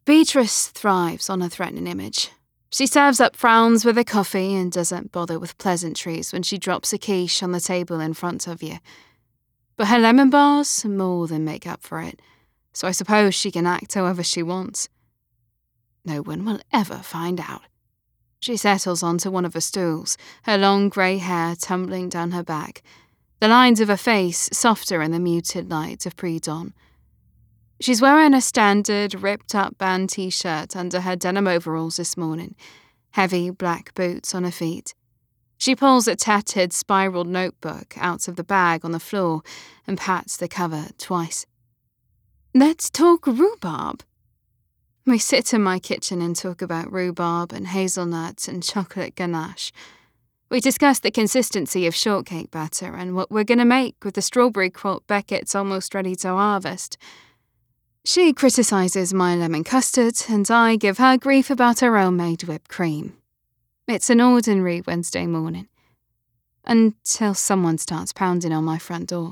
Beatrice thrives on a threatening image. She serves up frowns with her coffee and doesn't bother with pleasantries when she drops a quiche on the table in front of you. But her lemon bars more than make up for it, so I suppose she can act however she wants. No one will ever find out. She settles onto one of her stools, her long grey hair tumbling down her back, the lines of her face softer in the muted light of pre-dawn. She's wearing a standard ripped-up band t-shirt under her denim overalls this morning, heavy black boots on her feet. She pulls a tattered, spiraled notebook out of the bag on the floor and pats the cover twice. Let's talk rhubarb. We sit in my kitchen and talk about rhubarb and hazelnuts and chocolate ganache. We discuss the consistency of shortcake batter and what we're going to make with the strawberry crop Beckett's almost ready to harvest. She criticises my lemon custard, and I give her grief about her own-made whipped cream. It's an ordinary Wednesday morning, until someone starts pounding on my front door.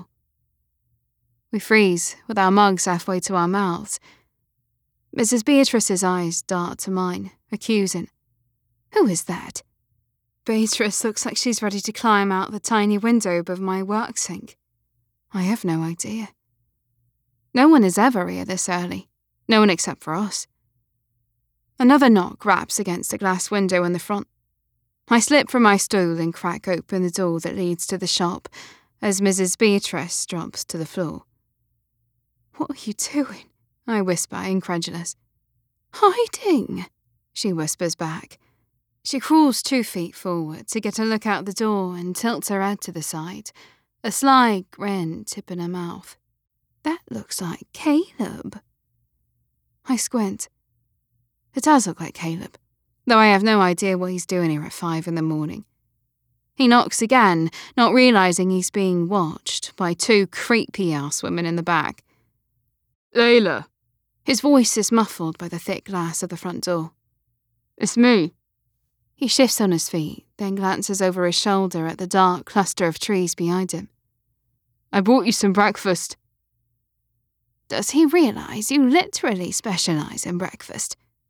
We freeze, with our mugs halfway to our mouths. Mrs. Beatrice's eyes dart to mine, accusing. Who is that? Beatrice looks like she's ready to climb out the tiny window above my work sink. I have no idea. No one is ever here this early. No one except for us. Another knock raps against the glass window in the front. I slip from my stool and crack open the door that leads to the shop as Mrs. Beatrice drops to the floor. What are you doing? I whisper, incredulous. Hiding, she whispers back. She crawls 2 feet forward to get a look out the door and tilts her head to the side, a sly grin tipping her mouth. That looks like Caleb. I squint. It does look like Caleb, though I have no idea what he's doing here at 5 a.m. He knocks again, not realising he's being watched by 2 creepy-ass women in the back. Layla. His voice is muffled by the thick glass of the front door. It's me. He shifts on his feet, then glances over his shoulder at the dark cluster of trees behind him. I brought you some breakfast. Does he realise you literally specialise in breakfast?